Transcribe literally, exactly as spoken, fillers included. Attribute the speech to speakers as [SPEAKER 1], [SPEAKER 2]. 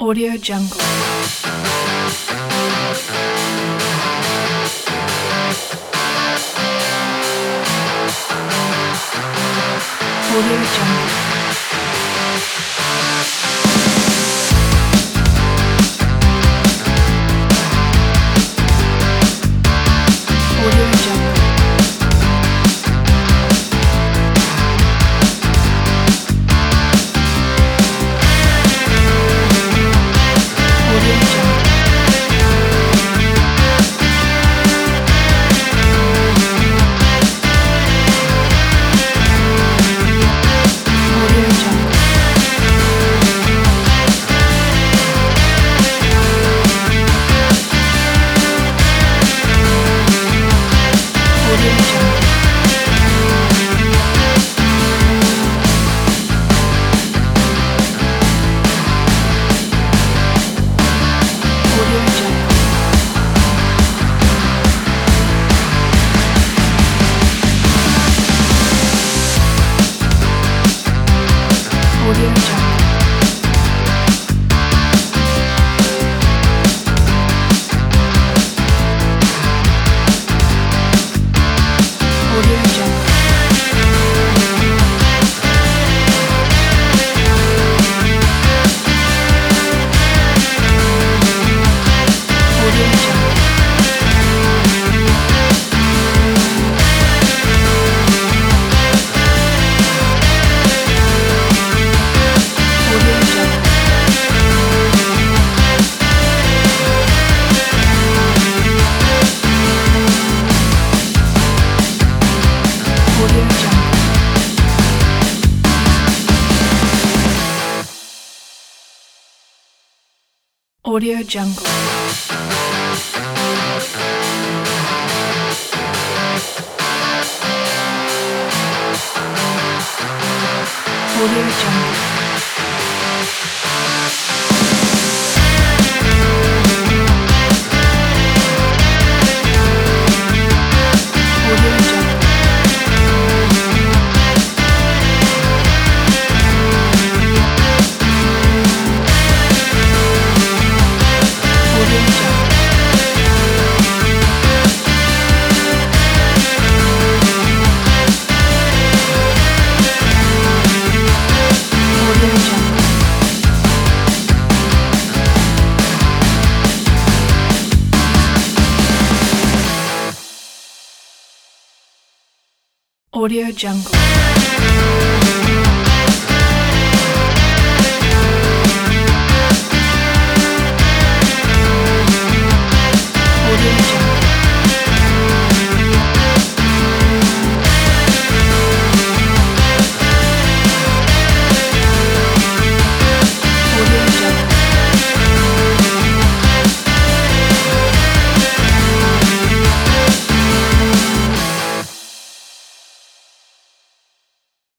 [SPEAKER 1] Audio Jungle. Audio Jungle. Audio Jungle. Audio Jungle. Audio Jungle. Audio Jungle. Audio Jungle. Audio Jungle. Audio Jungle. Audio Jungle. Audio Jungle. Audio Jungle. Audio Jungle. Audio Jungle. Audio Jungle. Audio Jungle. Audio Jungle. Audio Jungle.